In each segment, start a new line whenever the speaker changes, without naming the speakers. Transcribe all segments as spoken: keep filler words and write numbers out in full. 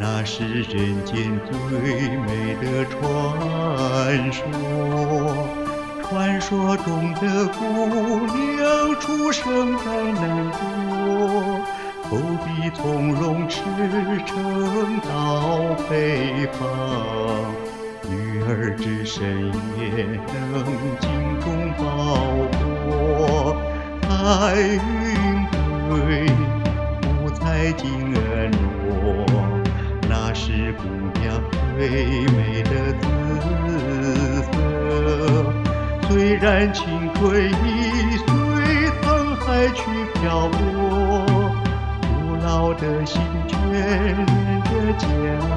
那是人间最美的传说。传说中的姑娘出生在南国，后必从容驰骋到北方。女儿之身也能精忠报国，彩云归，五彩金恩落，那是姑娘最美的姿色。虽然青春已随沧海去漂泊，古老的心眷恋着家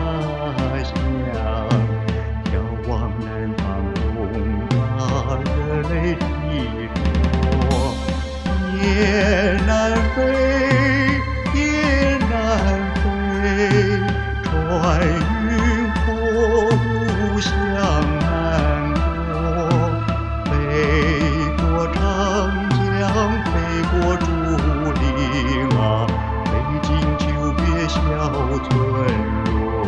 乡，眺望南方东大热泪滴落。雁南飞，雁南飞，穿云破故乡南国。飞过长江，飞过竹林啊，飞进秋别小村落。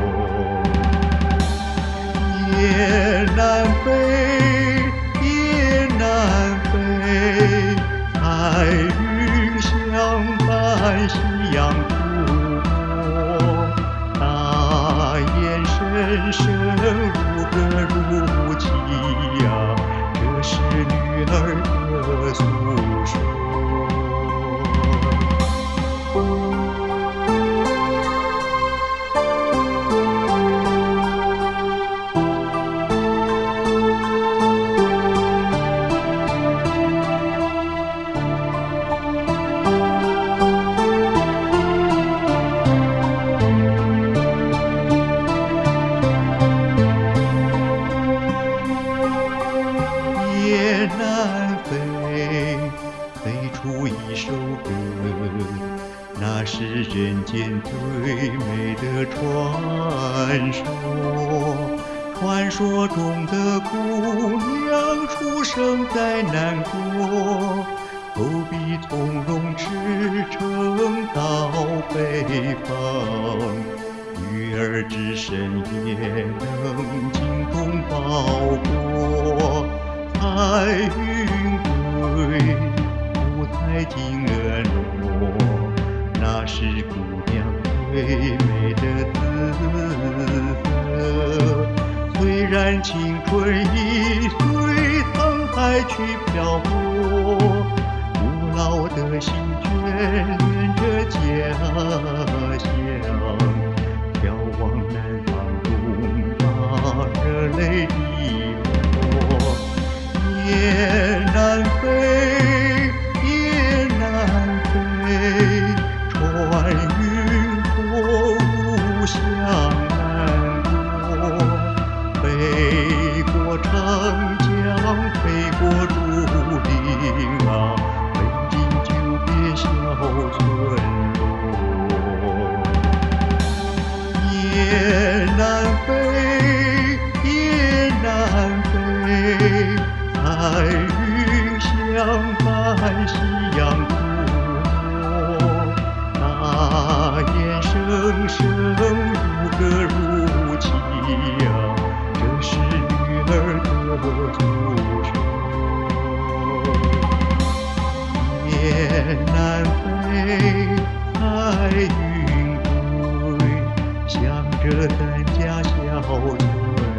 雁南飞，雁南飞，彩云相伴，夕阳出没。大雁声声如歌如泣呀，这是女儿的诉说。雁南飞，飞出一首歌，那是人间最美的传说。传说中的姑娘出生在南国，后必从容驰骋到北方。女儿之身也能精忠报国，彩云归，五彩金恩落，那是姑娘最美的姿色。虽然青春已随沧海去漂泊，古老的心眷恋着家乡，眺望南方东大热泪滴落。雁南飞，雁南飞，穿云破故乡南国。飞过长江，飞过竹林啊，飞进久别小村落。雁南飞，雁南飞，彩云相伴，夕阳出没。大雁声声如歌如泣呀，这是女儿的诉说。雁南飞，彩云归，向着咱家小村。